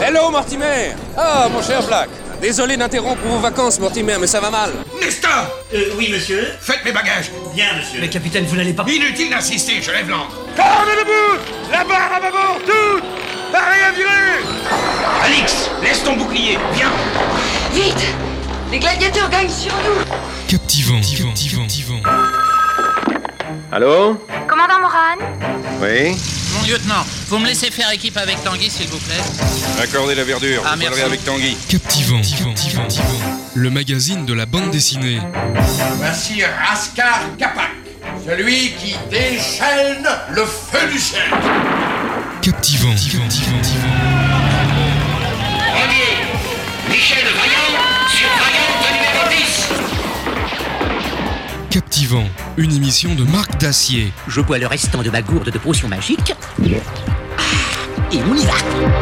Hello, Mortimer! Ah, mon cher Black. Désolé d'interrompre vos vacances, Mortimer, mais ça va mal. Nestor! Oui, monsieur? Faites mes bagages! Bien, monsieur. Mais capitaine, vous n'allez pas... Inutile d'insister, je lève l'ancre! Corne debout! La barre à bâbord, toute! Pareil à virer! Alix, laisse ton bouclier, viens! Vite! Les gladiateurs gagnent sur nous! Captivant. Allô? Commandant Moran? Oui? Mon lieutenant, vous me laissez faire équipe avec Tanguy, s'il vous plaît? Accordez la verdure, Ah, vous parlerez merci. avec Tanguy. Captivant. Le magazine de la bande dessinée. Voici Raskar Kapak, celui qui déchaîne le feu du ciel! Captivant. Premier, Michel Vaillant, sur Vaillant numéro 10! Captivant. Une émission de Marc Dacier. Je bois le restant de ma gourde de potions magiques. Et on y va.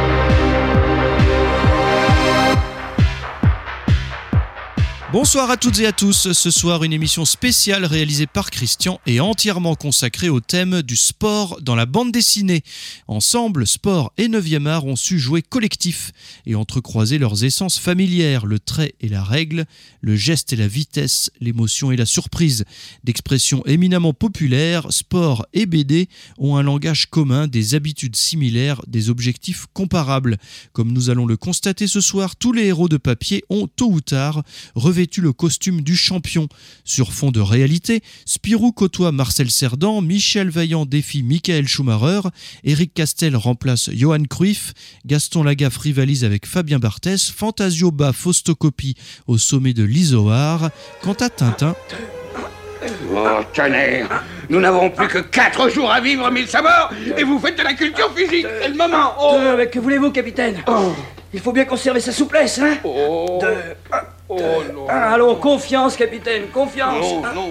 Bonsoir à toutes et à tous. Ce soir, une émission spéciale réalisée par Christian et entièrement consacrée au thème du sport dans la bande dessinée. Ensemble, sport et 9e art ont su jouer collectif et entrecroiser leurs essences familières, le trait et la règle, le geste et la vitesse, l'émotion et la surprise. D'expressions éminemment populaires, sport et BD ont un langage commun, des habitudes similaires, des objectifs comparables. Comme nous allons le constater ce soir, tous les héros de papier ont, tôt ou tard, revêtu le costume du champion. Sur fond de réalité, Spirou côtoie Marcel Cerdan, Michel Vaillant défie Michael Schumacher, Éric Castel remplace Johan Cruyff, Gaston Lagaffe rivalise avec Fabien Barthès, Fantasio bat Faustocopie au sommet de l'Isoard. Quant à Tintin... Oh, tonnerre! Nous n'avons plus que 4 jours à vivre, mille sabords, et vous faites de la culture physique! C'est le moment! Oh. Mais que voulez-vous, capitaine? Il faut bien conserver sa souplesse, hein? Non. Allons, confiance, capitaine, confiance. Non.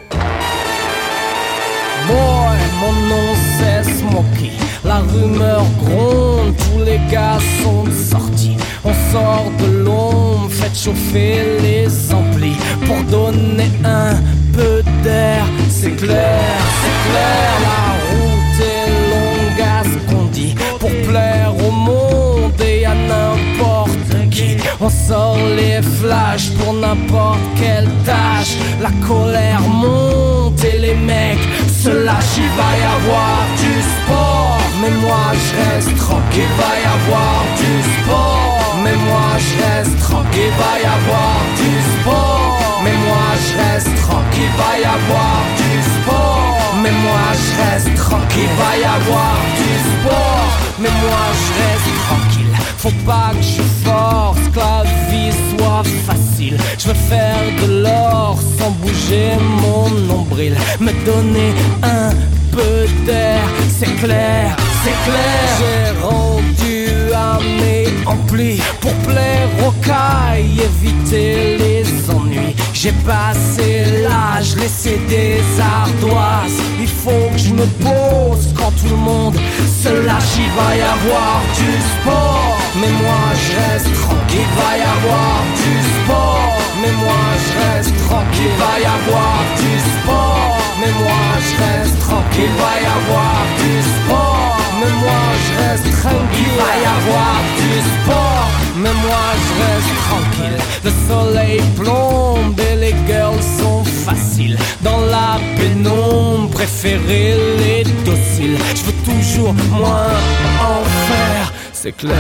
Boy, mon nom c'est Smokey. La rumeur gronde, tous les gars sont sortis. On sort de l'ombre, faites chauffer les amplis pour donner un peu d'air. C'est clair, la route est longue à ce qu'on dit. Pour plaire au monde et à n'importe qui. On sort les flashs pour n'importe quelle tâche. La colère monte et les mecs se lâchent. Il va y avoir du sport, mais moi je reste tranquille. Va y avoir du sport, mais moi je reste tranquille. Va y avoir du sport, mais moi je reste tranquille. Va y avoir du sport, mais moi je reste tranquille. Va y avoir du sport, mais moi je reste tranquille. Faut pas que je force, que la vie soit facile. Je veux faire de l'or sans bouger mon nombril. Me donner un peu d'air, c'est clair. J'ai rendu à mes amplis pour plaire aux cailles, éviter les ennuis. J'ai passé l'âge, laissé des ardoises. Il faut que je me pose quand tout le monde se lâche. Il va y avoir du sport, mais moi je reste tranquille. Il va y avoir du sport, mais moi je reste tranquille. Il va y avoir du sport, mais moi je reste tranquille. Il va y avoir du sport, mais moi je reste tranquille. Il va y avoir du sport, mais moi je reste tranquille. Le soleil plombe et les girls sont faciles. Dans la pénombre, préférer les dociles. Je veux toujours moins en faire. C'est clair.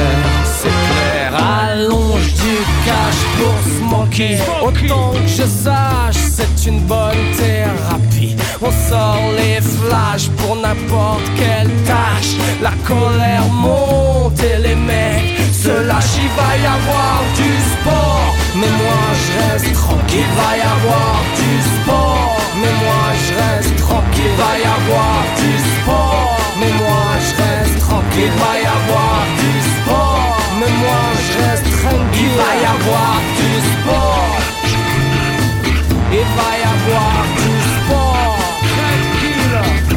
Allonge du cash pour se manquer. Autant que je sache, c'est une bonne thérapie. On sort les flashs pour n'importe quelle tâche. La colère monte et les mecs se lâchent. Il va y avoir du sport, mais moi je reste tranquille. Il va y avoir du sport, mais moi je reste tranquille. Il va y avoir du sport, mais moi je reste tranquille. Il va y avoir du sport, mais moi je reste tranquille. Il va y avoir du sport, il va y avoir du sport, tranquille.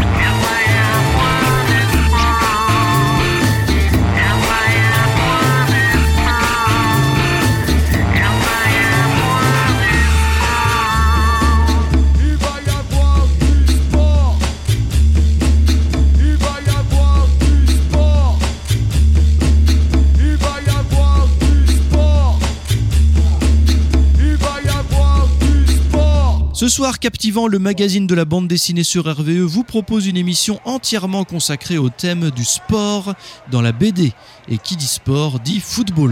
Il va y avoir Ce soir, Captivant, le magazine de la bande dessinée sur RVE, vous propose une émission entièrement consacrée au thème du sport dans la BD. Et qui dit sport dit football.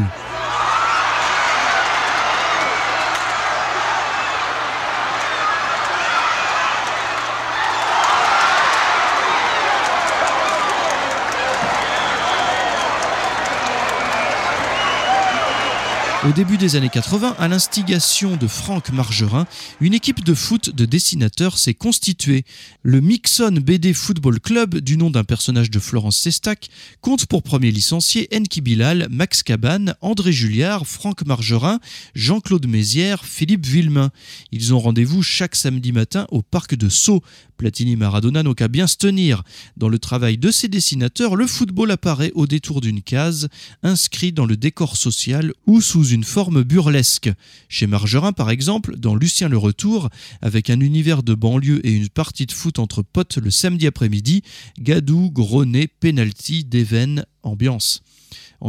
Au début des années 80, à l'instigation de Franck Margerin, une équipe de foot de dessinateurs s'est constituée. Le Mixon BD Football Club, du nom d'un personnage de Florence Sestac, compte pour premiers licenciés Enki Bilal, Max Cabane, André Julliard, Franck Margerin, Jean-Claude Mézières, Philippe Villemain. Ils ont rendez-vous chaque samedi matin au parc de Sceaux. Platini Maradona n'ont qu'à bien se tenir. Dans le travail de ces dessinateurs, le football apparaît au détour d'une case, inscrit dans le décor social ou sous une forme burlesque. Chez Margerin, par exemple, dans Lucien le Retour, avec un univers de banlieue et une partie de foot entre potes le samedi après-midi, Gadou, Gronet, penalty, Déven, ambiance. En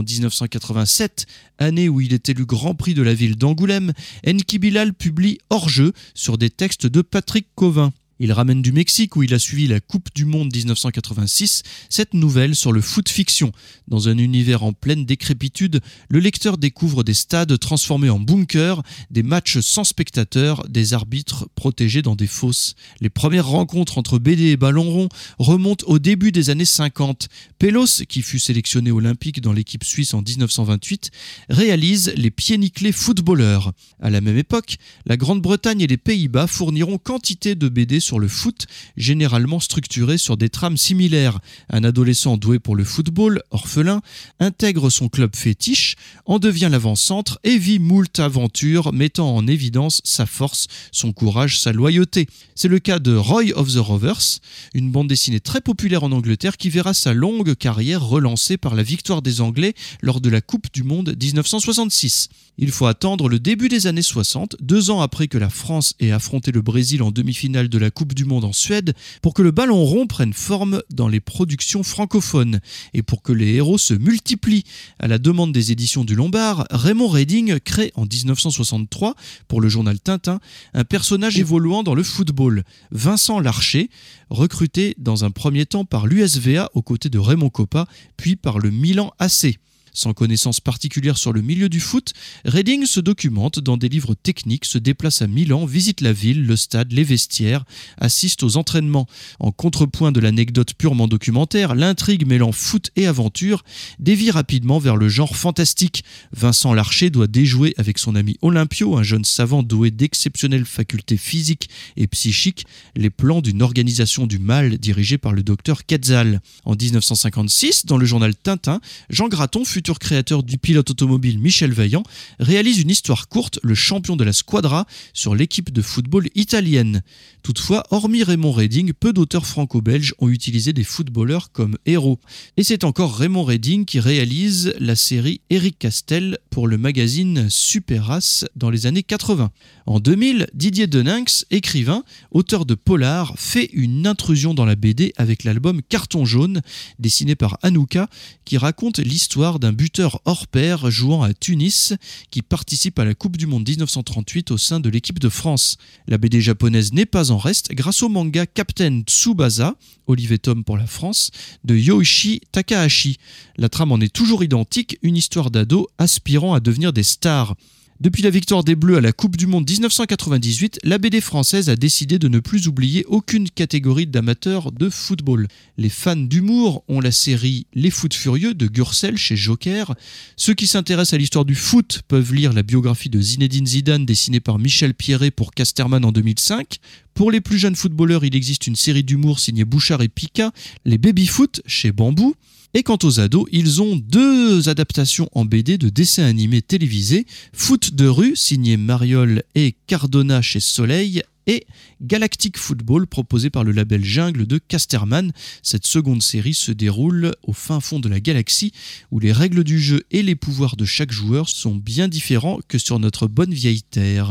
1987, année où il est élu Grand Prix de la ville d'Angoulême, Enki Bilal publie Hors-jeu sur des textes de Patrick Covin. Il ramène du Mexique où il a suivi la Coupe du Monde 1986, cette nouvelle sur le foot fiction. Dans un univers en pleine décrépitude, le lecteur découvre des stades transformés en bunkers, des matchs sans spectateurs, des arbitres protégés dans des fosses. Les premières rencontres entre BD et ballon rond remontent au début des années 50. Pélos, qui fut sélectionné olympique dans l'équipe suisse en 1928, réalise les pieds-nickelés footballeurs. À la même époque, la Grande-Bretagne et les Pays-Bas fourniront quantité de BD sur le foot, généralement structuré sur des trames similaires. Un adolescent doué pour le football, orphelin, intègre son club fétiche, en devient l'avant-centre et vit moult aventures mettant en évidence sa force, son courage, sa loyauté. C'est le cas de Roy of the Rovers, une bande dessinée très populaire en Angleterre qui verra sa longue carrière relancée par la victoire des Anglais lors de la Coupe du Monde 1966. Il faut attendre le début des années 60, 2 ans après que la France ait affronté le Brésil en demi-finale de la Coupe du Monde en Suède, pour que le ballon rond prenne forme dans les productions francophones et pour que les héros se multiplient. À la demande des éditions du Lombard, Raymond Reding crée en 1963, pour le journal Tintin, un personnage évoluant dans le football, Vincent Larcher, recruté dans un premier temps par l'USVA aux côtés de Raymond Coppa, puis par le Milan AC. Sans connaissance particulière sur le milieu du foot, Reding se documente dans des livres techniques, se déplace à Milan, visite la ville, le stade, les vestiaires, assiste aux entraînements. En contrepoint de l'anecdote purement documentaire, l'intrigue mêlant foot et aventure dévie rapidement vers le genre fantastique. Vincent Larcher doit déjouer avec son ami Olympio, un jeune savant doué d'exceptionnelles facultés physiques et psychiques, les plans d'une organisation du mal dirigée par le docteur Quetzal. En 1956, dans le journal Tintin, Jean Graton fut créateur du pilote automobile Michel Vaillant, réalise une histoire courte, le champion de la Squadra, sur l'équipe de football italienne. Toutefois, hormis Raymond Reding, peu d'auteurs franco-belges ont utilisé des footballeurs comme héros. Et c'est encore Raymond Reding qui réalise la série Eric Castel pour le magazine Superas dans les années 80. En 2000, Didier Deninx, écrivain, auteur de polar, fait une intrusion dans la BD avec l'album Carton jaune, dessiné par Hanouka, qui raconte l'histoire d'un buteur hors pair jouant à Tunis qui participe à la Coupe du Monde 1938 au sein de l'équipe de France. La BD japonaise n'est pas en reste grâce au manga Captain Tsubasa, Olivier Tom pour la France, de Yoichi Takahashi. La trame en est toujours identique, une histoire d'ados aspirant à devenir des stars. Depuis la victoire des Bleus à la Coupe du Monde 1998, la BD française a décidé de ne plus oublier aucune catégorie d'amateurs de football. Les fans d'humour ont la série Les Foot Furieux de Gürcel chez Joker. Ceux qui s'intéressent à l'histoire du foot peuvent lire la biographie de Zinedine Zidane dessinée par Michel Pierret pour Casterman en 2005. Pour les plus jeunes footballeurs, il existe une série d'humour signée Bouchard et Pika, les Baby-Foot chez Bambou. Et quant aux ados, ils ont 2 adaptations en BD de dessins animés télévisés, Foot de rue, signé Mariol et Cardona chez Soleil, et Galactic Football, proposé par le label Jungle de Casterman. Cette seconde série se déroule au fin fond de la galaxie, où les règles du jeu et les pouvoirs de chaque joueur sont bien différents que sur notre bonne vieille Terre.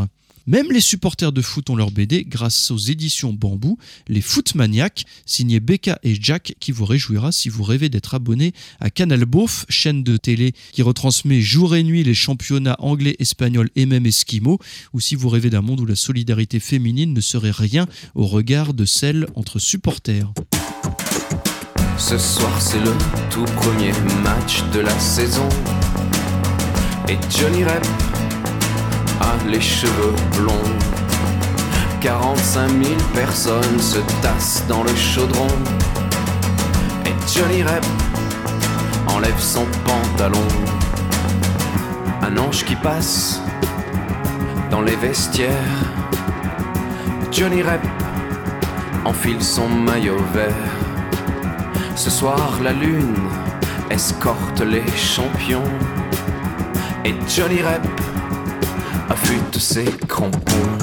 Même les supporters de foot ont leur BD grâce aux éditions Bambou, les Footmaniacs, signés Becca et Jack, qui vous réjouira si vous rêvez d'être abonné à Canal Beauf, chaîne de télé qui retransmet jour et nuit les championnats anglais, espagnols et même esquimaux, ou si vous rêvez d'un monde où la solidarité féminine ne serait rien au regard de celle entre supporters. Ce soir c'est le tout premier match de la saison et Johnny Rep a les cheveux blonds. 45 000 personnes se tassent dans le chaudron et Johnny Rep enlève son pantalon. Un ange qui passe dans les vestiaires. Johnny Rep enfile son maillot vert. Ce soir la lune escorte les champions et Johnny Rep affûte ses crampons.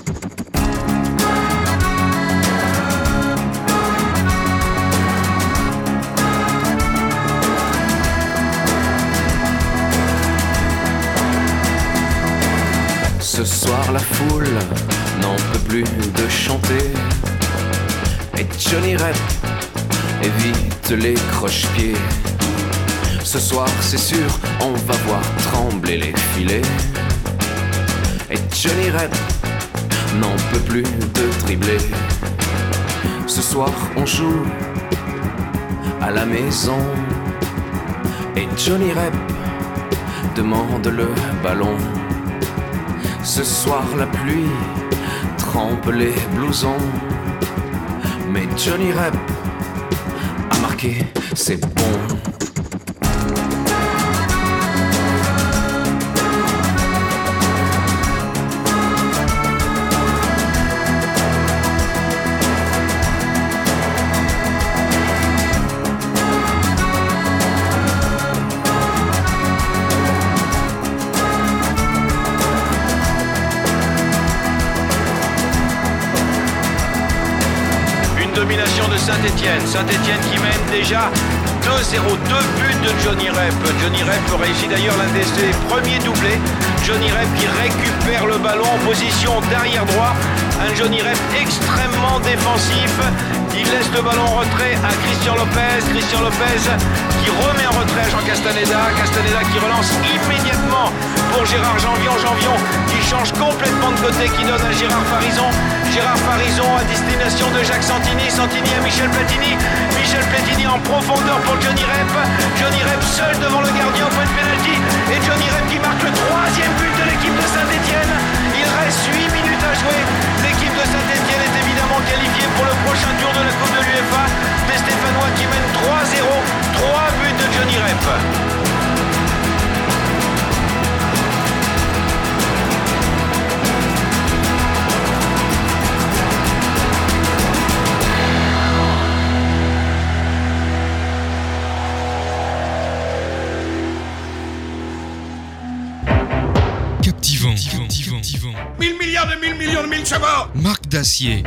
Ce soir la foule n'en peut plus de chanter et Johnny Rep évite les croche-pieds. Ce soir c'est sûr on va voir trembler les filets et Johnny Rep n'en peut plus de dribbler. Ce soir on joue à la maison et Johnny Rep demande le ballon. Ce soir la pluie trempe les blousons mais Johnny Rep a marqué, c'est bon. Domination de Saint-Étienne qui mène déjà 2-0, 2 buts de Johnny Rep. Johnny Rep réussit d'ailleurs l'un de ses premiers doublés. Johnny Rep qui récupère le ballon en position d'arrière droit. Un Johnny Rep extrêmement défensif. Il laisse le ballon en retrait à Christian Lopez. Christian Lopez qui remet en retrait à Jean Castaneda. Castaneda qui relance immédiatement pour Gérard Janvion. Janvion qui change complètement de côté, qui donne à Gérard Farison. Gérard Farison à destination de Jacques Santini. Santini à Michel Platini. Michel Platini en profondeur pour Johnny Rep. Johnny Rep seul devant le gardien au point de pénalty. Et Johnny Rep qui marque le 3e but de l'équipe de Saint-Étienne. Il reste 8 minutes à jouer. L'équipe de Saint-Étienne est évidemment qualifiée pour le prochain tour de la Coupe de l'UEFA. Des Stéphanois qui mènent 3-0. 3 buts de Johnny Rep. Captivant. 1000 milliards de 1000 millions de 1000 chevaux. Marc Dacier.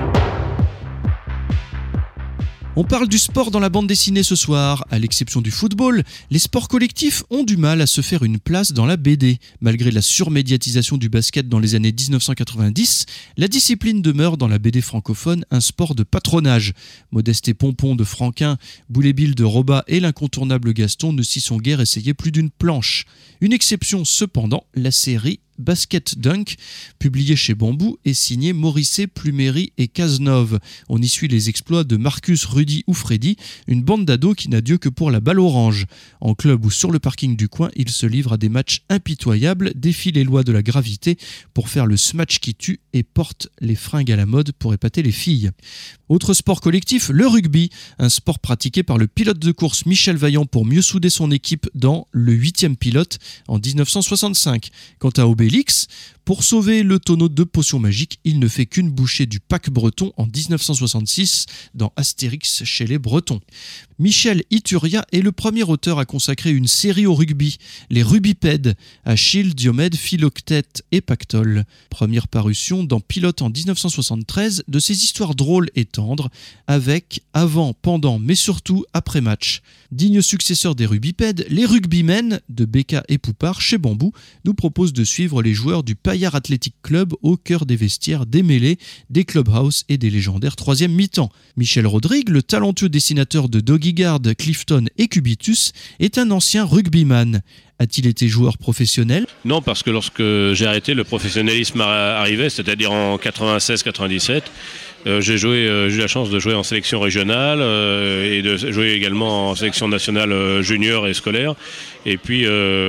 On parle du sport dans la bande dessinée ce soir. À l'exception du football, les sports collectifs ont du mal à se faire une place dans la BD. Malgré la surmédiatisation du basket dans les années 1990, la discipline demeure dans la BD francophone un sport de patronage. Modeste et Pompon de Franquin, Boulet-Bill de Robat et l'incontournable Gaston ne s'y sont guère essayés plus d'une planche. Une exception cependant, la série Basket Dunk, publié chez Bambou, est signé Morisset, Pluméry et Cazenove. On y suit les exploits de Marcus, Rudy ou Freddy, une bande d'ados qui n'a Dieu que pour la balle orange. En club ou sur le parking du coin, ils se livrent à des matchs impitoyables, défient les lois de la gravité pour faire le smash qui tue et portent les fringues à la mode pour épater les filles. Autre sport collectif, le rugby, un sport pratiqué par le pilote de course Michel Vaillant pour mieux souder son équipe dans Le 8e pilote en 1965. Quant à Obélix, pour sauver le tonneau de potions magiques, il ne fait qu'une bouchée du Pack breton en 1966 dans Astérix chez les Bretons. Michel Ituria est le premier auteur à consacrer une série au rugby, les Rubipèdes, Achille, Diomède, Philoctète et Pactole. Première parution dans Pilote en 1973 de ces histoires drôles et tendres, avec avant, pendant, mais surtout après match. Digne successeur des Rubipèdes, les Rugbymen de Becca et Poupard chez Bambou nous proposent de suivre suivre les joueurs du Payard Athletic Club au cœur des vestiaires démêlés des clubhouse et des légendaires troisième mi-temps. Michel Rodrigue, le talentueux dessinateur de Doggy Guard, Clifton et Cubitus, est un ancien rugbyman. A-t-il été joueur professionnel ? Non, parce que lorsque j'ai arrêté, le professionnalisme arrivait, c'est-à-dire en 96-97. J'ai eu la chance de jouer en sélection régionale et de jouer également en sélection nationale junior et scolaire. Et puis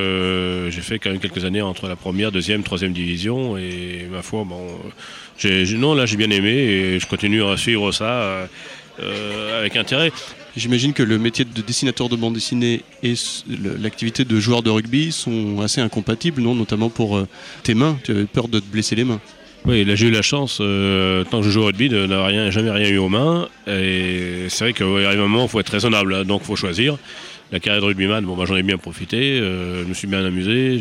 j'ai fait quand même quelques années entre la première, deuxième, troisième division. Et ma foi, j'ai bien aimé et je continue à suivre ça avec intérêt. J'imagine que le métier de dessinateur de bande dessinée et l'activité de joueur de rugby sont assez incompatibles, non ? Notamment pour tes mains, tu avais peur de te blesser les mains. Oui, là j'ai eu la chance, tant que je joue au rugby, de n'avoir jamais rien eu aux mains. Et c'est vrai qu'il arrive un moment où il faut être raisonnable, donc il faut choisir. La carrière de rugbyman, j'en ai bien profité, je me suis bien amusé,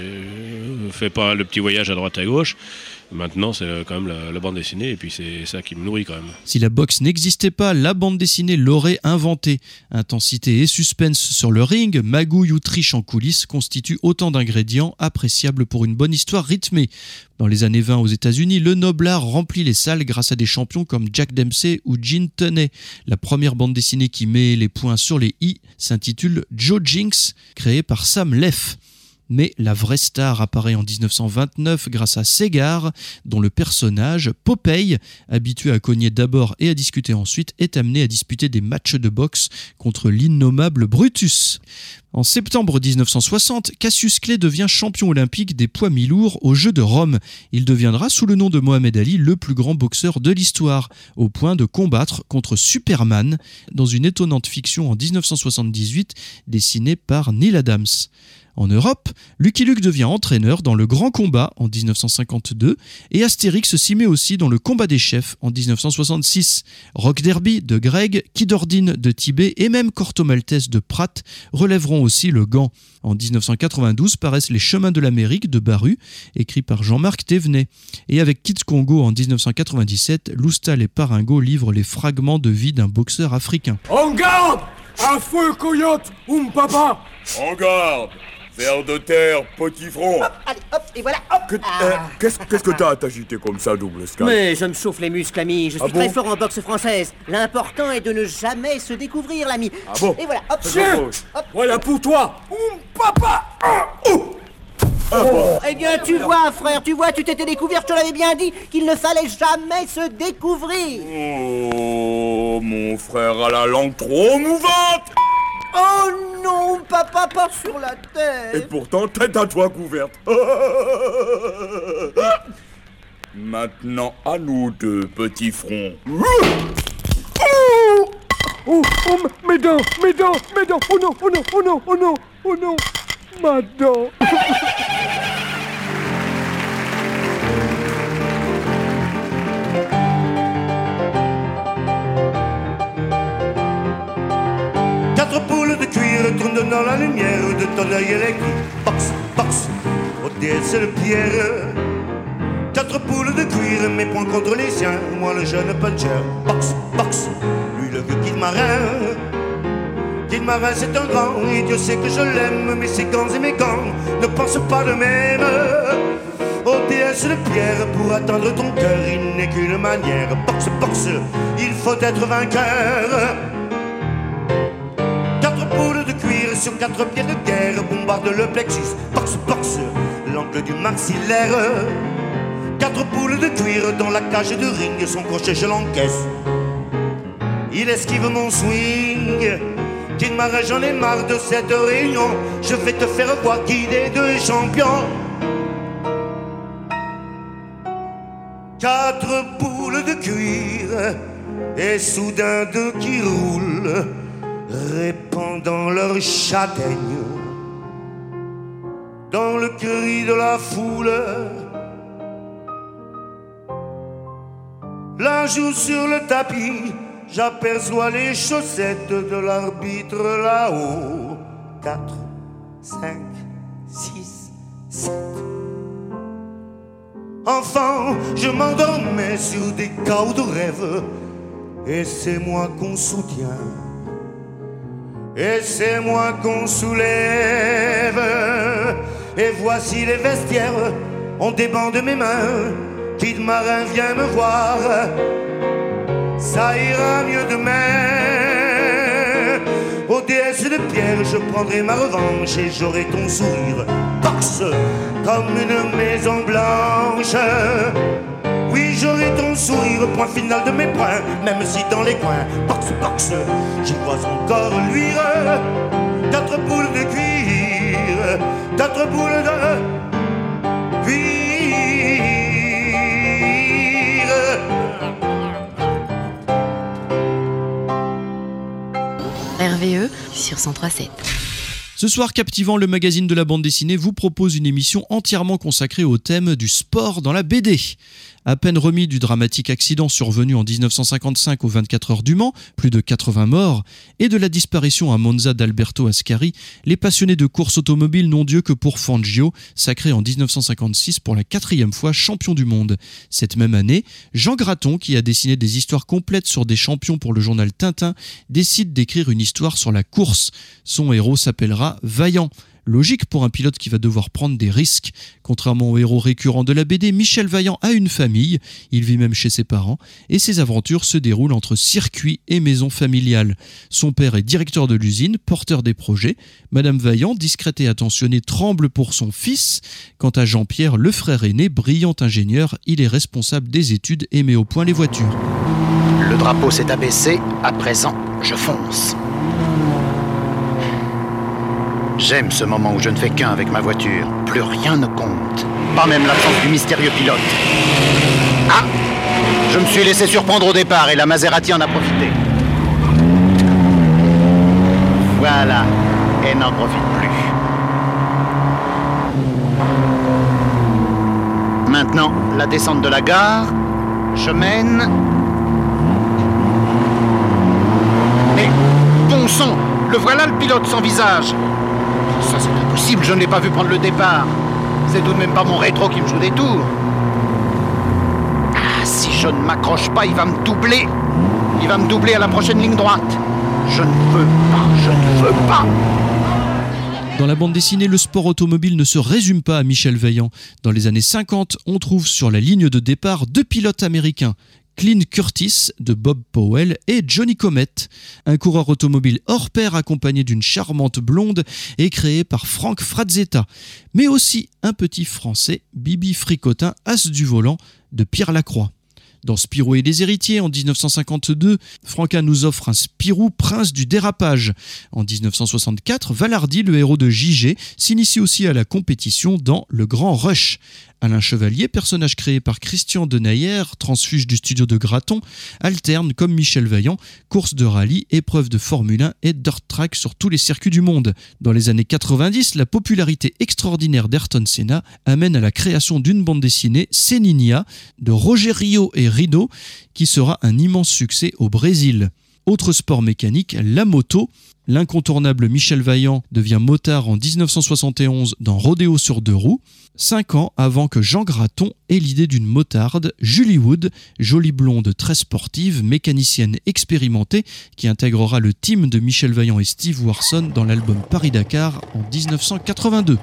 j'ai fait pas mal de petits voyages à droite à gauche. Maintenant, c'est quand même la bande dessinée et puis c'est ça qui me nourrit quand même. Si la boxe n'existait pas, la bande dessinée l'aurait inventée. Intensité et suspense sur le ring, magouille ou triche en coulisses constituent autant d'ingrédients appréciables pour une bonne histoire rythmée. Dans les années 20 aux États-Unis, le noble art remplit les salles grâce à des champions comme Jack Dempsey ou Gene Tunney. La première bande dessinée qui met les points sur les i s'intitule Joe Jinx, créée par Sam Leff. Mais la vraie star apparaît en 1929 grâce à Segar, dont le personnage, Popeye, habitué à cogner d'abord et à discuter ensuite, est amené à disputer des matchs de boxe contre l'innommable Brutus. En septembre 1960, Cassius Clay devient champion olympique des poids mi-lourds aux Jeux de Rome. Il deviendra, sous le nom de Mohamed Ali, le plus grand boxeur de l'histoire, au point de combattre contre Superman dans une étonnante fiction en 1978 dessinée par Neil Adams. En Europe, Lucky Luke devient entraîneur dans Le Grand Combat en 1952 et Astérix s'y met aussi dans Le Combat des chefs en 1966. Rock Derby de Greg, Kid Ordine de Tibet et même Corto Maltese de Pratt relèveront aussi le gant. En 1992 paraissent Les Chemins de l'Amérique de Baru, écrit par Jean-Marc Thévenet. Et avec Kids Congo en 1997, Loustal et Paringo livrent les fragments de vie d'un boxeur africain. En garde! Un feu coyote, papa! En garde! Vers de terre, petit front. Hop, allez, hop, et voilà, hop. Qu'est-ce que t'as à t'agiter comme ça, Double Sky? Mais je me chauffe les muscles, ami. Je suis très fort en boxe française. L'important est de ne jamais se découvrir, l'ami. Ah bon? Et voilà, hop. Hop. Voilà pour toi. Papa. Eh bien, tu vois, frère, tu t'étais découvert, je te l'avais bien dit, qu'il ne fallait jamais se découvrir. Oh, mon frère a la langue trop mouvante. Oh non, papa, pas sur la tête. Et pourtant, tête à toi couverte. Maintenant, à nous deux, petits fronts. Oh, mes dents. Oh non, ma dent. Quatre poules de cuir tournent dans la lumière de ton œil électrique. Box, au déesse le pierre. Quatre poules de cuir, mes poings contre les siens. Moi le jeune puncher. Box, lui le vieux Kid Marin. Kid Marin c'est un grand, et Dieu sait que je l'aime. Mais ses gants et mes gants ne pensent pas de même. Au déesse de pierre, pour atteindre ton cœur, il n'est qu'une manière. Box, il faut être vainqueur. Quatre poules de cuir sur quatre pieds de guerre bombardent le plexus. Box, l'angle du maxillaire. Quatre poules de cuir dans la cage de ring, son crochet je l'encaisse. Il esquive mon swing. Kid Marin, j'en ai marre de cette réunion. Je vais te faire voir qui des deux champions. Quatre poules de cuir et soudain deux qui roulent, répandant leur châtaigne dans le cri de la foule. L'un joue sur le tapis, j'aperçois les chaussettes de l'arbitre là-haut. 4, 5, 6, 7. Enfant, je m'endormais sur des cahots de rêve, et c'est moi qu'on soutient. Et c'est moi qu'on soulève. Et voici les vestiaires on débande mes mains. Kid marin, viens me voir, ça ira mieux demain. Ô déesse de pierre, je prendrai ma revanche et j'aurai ton sourire boxe comme une maison blanche. Oui, j'aurai ton sourire, point final de mes points, même si dans les coins, boxe, boxe, j'y vois encore luire 4 boules de cuir, 4 boules de cuir. RVE sur 103.7. Ce soir, Captivant, le magazine de la bande dessinée, vous propose une émission entièrement consacrée au thème du sport dans la BD. À peine remis du dramatique accident survenu en 1955 aux 24 heures du Mans, plus de 80 morts, et de la disparition à Monza d'Alberto Ascari, les passionnés de course automobile n'ont Dieu que pour Fangio, sacré en 1956 pour la 4e fois champion du monde. Cette même année, Jean Graton, qui a dessiné des histoires complètes sur des champions pour le journal Tintin, décide d'écrire une histoire sur la course. Son héros s'appellera Vaillant. Logique pour un pilote qui va devoir prendre des risques. Contrairement au héros récurrent de la BD, Michel Vaillant a une famille, il vit même chez ses parents, et ses aventures se déroulent entre circuit et maison familiale. Son père est directeur de l'usine, porteur des projets. Madame Vaillant, discrète et attentionnée, tremble pour son fils. Quant à Jean-Pierre, le frère aîné, brillant ingénieur, il est responsable des études et met au point les voitures. Le drapeau s'est abaissé, à présent, je fonce. J'aime ce moment où je ne fais qu'un avec ma voiture. Plus rien ne compte. Pas même l'absence du mystérieux pilote. Ah! Je me suis laissé surprendre au départ et la Maserati en a profité. Voilà. Et n'en profite plus. Maintenant, la descente de la gare. Je mène... Mais, bon sang! Le voilà le pilote sans visage! Ça, c'est impossible, je ne l'ai pas vu prendre le départ. C'est tout de même pas mon rétro qui me joue des tours. Ah, si je ne m'accroche pas, il va me doubler. Il va me doubler à la prochaine ligne droite. Je ne veux pas, je ne veux pas. Dans la bande dessinée, le sport automobile ne se résume pas à Michel Vaillant. Dans les années 50, on trouve sur la ligne de départ 2 pilotes américains. Clint Curtis de Bob Powell et Johnny Comet, un coureur automobile hors pair accompagné d'une charmante blonde et créé par Frank Frazetta, mais aussi un petit français, Bibi Fricotin, as du volant de Pierre Lacroix. Dans Spirou et les héritiers, en 1952, Franquin nous offre un Spirou prince du dérapage. En 1964, Valardi, le héros de JG, s'initie aussi à la compétition dans Le Grand Rush. Alain Chevalier, personnage créé par Christian Denayer, transfuge du studio de Graton, alterne, comme Michel Vaillant, course de rallye, épreuve de Formule 1 et dirt track sur tous les circuits du monde. Dans les années 90, la popularité extraordinaire d'Ayrton Senna amène à la création d'une bande dessinée, Seninha, de Rogerio et Rido, qui sera un immense succès au Brésil. Autre sport mécanique, la moto. L'incontournable Michel Vaillant devient motard en 1971 dans Rodéo sur 2 roues, 5 ans avant que Jean Graton ait l'idée d'une motarde, Julie Wood, jolie blonde très sportive, mécanicienne expérimentée, qui intégrera le team de Michel Vaillant et Steve Warson dans l'album Paris-Dakar en 1982.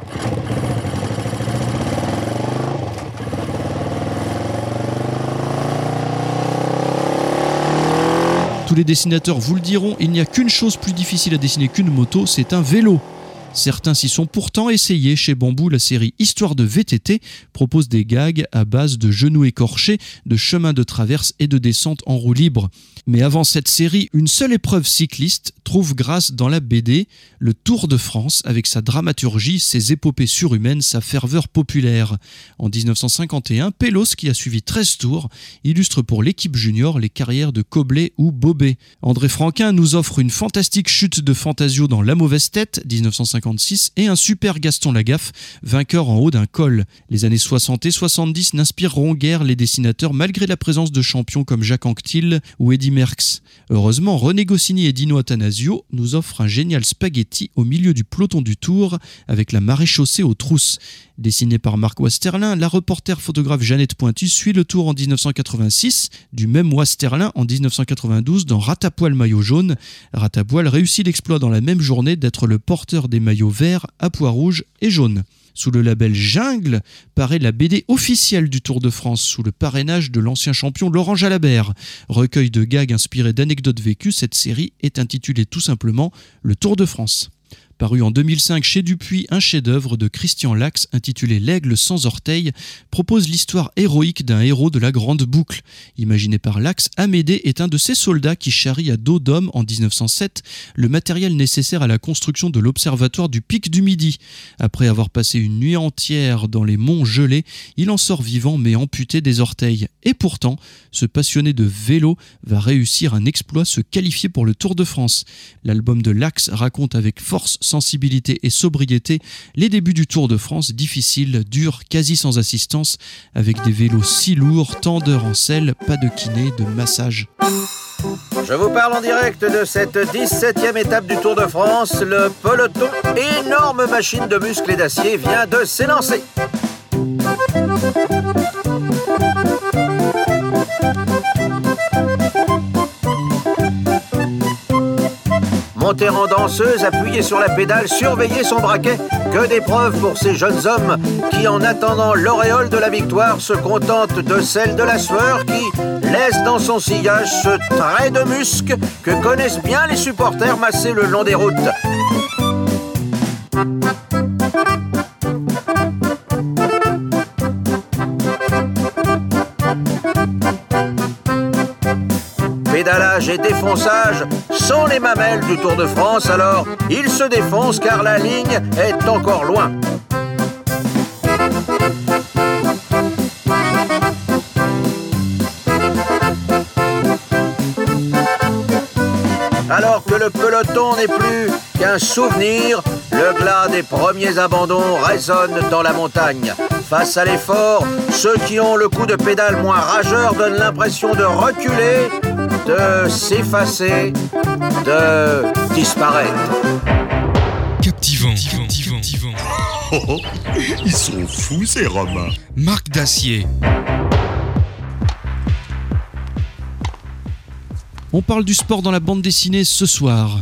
Tous les dessinateurs vous le diront, il n'y a qu'une chose plus difficile à dessiner qu'une moto, c'est un vélo. Certains s'y sont pourtant essayés. Chez Bambou, la série Histoire de VTT propose des gags à base de genoux écorchés, de chemins de traverse et de descente en roue libre. Mais avant cette série, une seule épreuve cycliste trouve grâce dans la BD, le Tour de France, avec sa dramaturgie, ses épopées surhumaines, sa ferveur populaire. En 1951, Pélos, qui a suivi 13 tours, illustre pour l'équipe junior les carrières de Coblet ou Bobet. André Franquin nous offre une fantastique chute de Fantasio dans La Mauvaise Tête, 1956, et un super Gaston Lagaffe, vainqueur en haut d'un col. Les années 60 et 70 n'inspireront guère les dessinateurs malgré la présence de champions comme Jacques Anquetil ou Eddy Merckx. Heureusement, René Goscinny et Dino Atanasio nous offrent un génial spaghetti au milieu du peloton du Tour avec la maréchaussée aux trousses. Dessinée par Marc Wasterlin, la reporter photographe Jeannette Pointu suit le Tour en 1986, du même Wasterlin en 1992 dans Ratapoil maillot jaune. Ratapoil réussit l'exploit dans la même journée d'être le porteur des maillots verts à pois rouges et jaunes. Sous le label Jungle paraît la BD officielle du Tour de France, sous le parrainage de l'ancien champion Laurent Jalabert. Recueil de gags inspirés d'anecdotes vécues, cette série est intitulée tout simplement Le Tour de France. Paru en 2005 chez Dupuis, un chef-d'œuvre de Christian Lax intitulé L'Aigle sans orteil propose l'histoire héroïque d'un héros de la Grande Boucle. Imaginé par Lax, Amédée est un de ces soldats qui charrie à dos d'homme en 1907 le matériel nécessaire à la construction de l'observatoire du Pic du Midi. Après avoir passé une nuit entière dans les monts gelés, il en sort vivant mais amputé des orteils. Et pourtant, ce passionné de vélo va réussir un exploit, se qualifier pour le Tour de France. L'album de Lax raconte avec force, sensibilité et sobriété les débuts du Tour de France, difficiles, durs, quasi sans assistance, avec des vélos si lourds, tendeurs en selle, pas de kiné, de massage. Je vous parle en direct de cette 17e étape du Tour de France. Le peloton, énorme machine de muscles et d'acier, vient de s'élancer. Monter en danseuse, appuyer sur la pédale, surveiller son braquet. Que d'épreuves pour ces jeunes hommes qui, en attendant l'auréole de la victoire, se contentent de celle de la sueur qui laisse dans son sillage ce trait de musc que connaissent bien les supporters massés le long des routes. Pédalage et défonçage sont les mamelles du Tour de France, alors il se défonce car la ligne est encore loin. Alors que le peloton n'est plus qu'un souvenir, le glas des premiers abandons résonne dans la montagne. Face à l'effort, ceux qui ont le coup de pédale moins rageur donnent l'impression de reculer, de s'effacer, de disparaître. Captivant. Oh, ils sont fous ces Romains. Marc Dacier. On parle du sport dans la bande dessinée ce soir.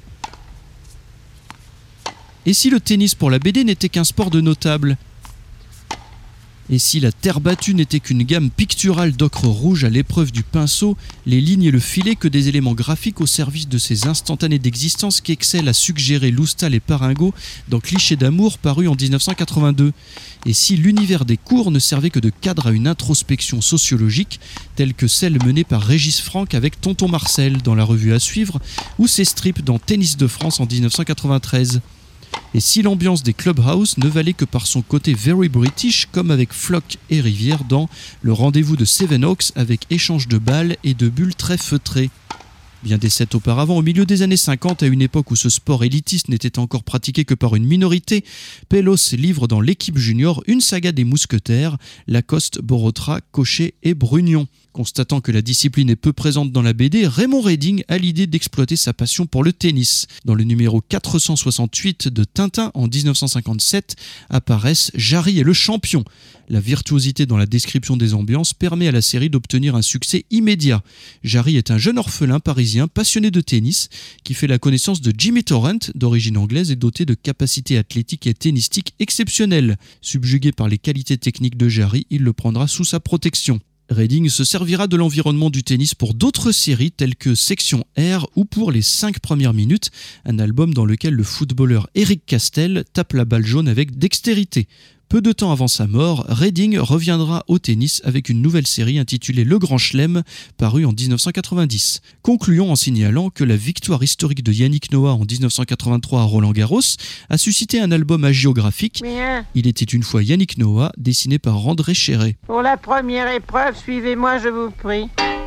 Et si le tennis pour la BD n'était qu'un sport de notables ? Et si la terre battue n'était qu'une gamme picturale d'ocre rouge à l'épreuve du pinceau, les lignes et le filet que des éléments graphiques au service de ces instantanés d'existence qui excellent à suggérer Loustal et Paringot dans Clichés d'amour paru en 1982. Et si l'univers des cours ne servait que de cadre à une introspection sociologique, telle que celle menée par Régis Franck avec Tonton Marcel dans la revue à suivre, ou ses strips dans Tennis de France en 1993. Et si l'ambiance des clubhouse ne valait que par son côté very British, comme avec Flock et Rivière dans Le rendez-vous de Sevenoaks avec échange de balles et de bulles très feutrées. Bien des 7 auparavant, au milieu des années 50, à une époque où ce sport élitiste n'était encore pratiqué que par une minorité, Pellos livre dans L'équipe junior une saga des mousquetaires, Lacoste, Borotra, Cochet et Brugnon. Constatant que la discipline est peu présente dans la BD, Raymond Reding a l'idée d'exploiter sa passion pour le tennis. Dans le numéro 468 de Tintin en 1957 apparaissent Jarry et le champion. La virtuosité dans la description des ambiances permet à la série d'obtenir un succès immédiat. Jarry est un jeune orphelin parisien passionné de tennis qui fait la connaissance de Jimmy Torrent, d'origine anglaise et doté de capacités athlétiques et tennistiques exceptionnelles. Subjugué par les qualités techniques de Jarry, il le prendra sous sa protection. Reding se servira de l'environnement du tennis pour d'autres séries telles que Section R ou pour Les 5 premières minutes, un album dans lequel le footballeur Éric Castel tape la balle jaune avec dextérité. Peu de temps avant sa mort, Reding reviendra au tennis avec une nouvelle série intitulée Le Grand Chelem, parue en 1990. Concluons en signalant que la victoire historique de Yannick Noah en 1983 à Roland-Garros a suscité un album hagiographique. Il était une fois Yannick Noah, dessiné par André Chéret. Pour la première épreuve, suivez-moi, je vous prie.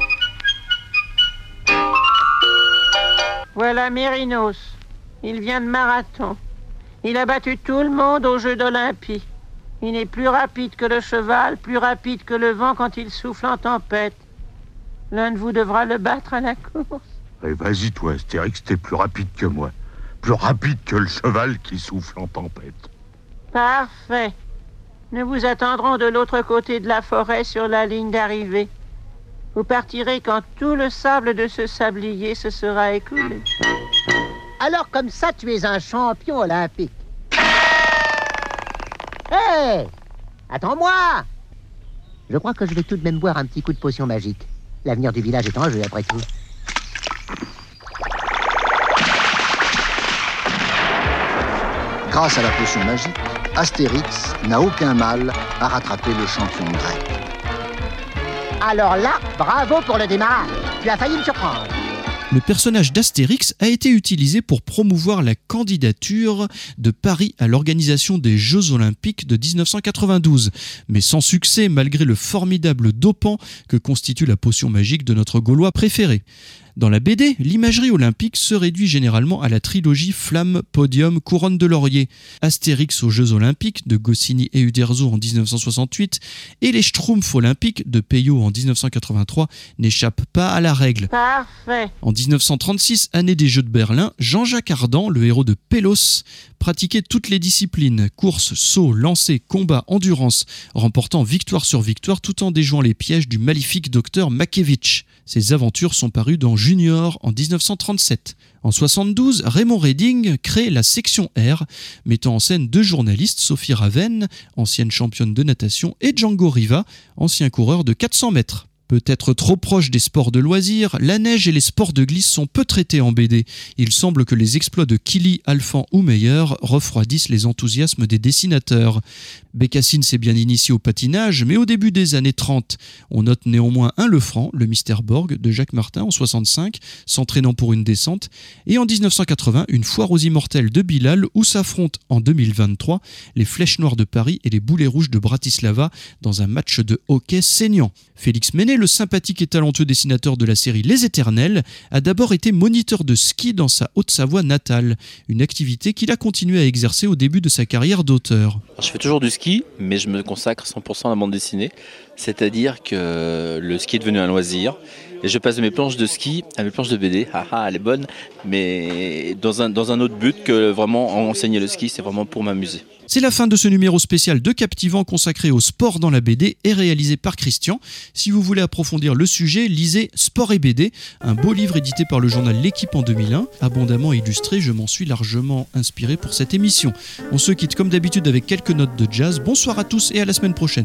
Voilà Mérinos. Il vient de marathon. Il a battu tout le monde aux Jeux d'Olympie. Il est plus rapide que le cheval, plus rapide que le vent quand il souffle en tempête. L'un de vous devra le battre à la course. Eh, vas-y toi, Astérix, t'es plus rapide que moi. Plus rapide que le cheval qui souffle en tempête. Parfait. Nous vous attendrons de l'autre côté de la forêt sur la ligne d'arrivée. Vous partirez quand tout le sable de ce sablier se sera écoulé. Alors comme ça, tu es un champion olympique. Hé! Attends-moi! Je crois que je vais tout de même boire un petit coup de potion magique. L'avenir du village est en jeu, après tout. Grâce à la potion magique, Astérix n'a aucun mal à rattraper le champion grec. Alors là, bravo pour le démarrage. Tu as failli me surprendre. Le personnage d'Astérix a été utilisé pour promouvoir la candidature de Paris à l'organisation des Jeux Olympiques de 1992, mais sans succès malgré le formidable dopant que constitue la potion magique de notre Gaulois préféré. Dans la BD, l'imagerie olympique se réduit généralement à la trilogie Flamme, Podium, Couronne de Laurier, Astérix aux Jeux Olympiques de Goscinny et Uderzo en 1968 et les Schtroumpfs olympiques de Peyo en 1983 n'échappent pas à la règle. Parfait. En 1936, année des Jeux de Berlin, Jean-Jacques Ardan, le héros de Pélos, pratiquait toutes les disciplines, course, saut, lancer, combat, endurance, remportant victoire sur victoire tout en déjouant les pièges du maléfique docteur Makevitch. Ses aventures sont parues dans Junior en 1937. En 1972, Raymond Reding crée la section R, mettant en scène deux journalistes, Sophie Raven, ancienne championne de natation, et Django Riva, ancien coureur de 400 mètres. Peut-être trop proche des sports de loisirs, la neige et les sports de glisse sont peu traités en BD. Il semble que les exploits de Killy, Alphand ou Meyer refroidissent les enthousiasmes des dessinateurs. Bécassine s'est bien initié au patinage, mais au début des années 30, on note néanmoins un Lefranc, le Mystère Borg de Jacques Martin en 65, s'entraînant pour une descente, et en 1980, une foire aux immortels de Bilal où s'affrontent en 2023 les Flèches Noires de Paris et les Boulets Rouges de Bratislava dans un match de hockey saignant. Félix Menet, le sympathique et talentueux dessinateur de la série Les Éternels, a d'abord été moniteur de ski dans sa Haute-Savoie natale, une activité qu'il a continué à exercer au début de sa carrière d'auteur. Je fais toujours du ski, mais je me consacre 100% à la bande dessinée, c'est-à-dire que le ski est devenu un loisir, et je passe de mes planches de ski à mes planches de BD. Elle est bonne, mais dans un autre but que vraiment enseigner le ski, c'est vraiment pour m'amuser. C'est la fin de ce numéro spécial de Captivant consacré au sport dans la BD et réalisé par Christian. Si vous voulez approfondir le sujet, lisez Sport et BD, un beau livre édité par le journal L'Équipe en 2001, abondamment illustré, je m'en suis largement inspiré pour cette émission. On se quitte comme d'habitude avec quelques notes de jazz. Bonsoir à tous et à la semaine prochaine.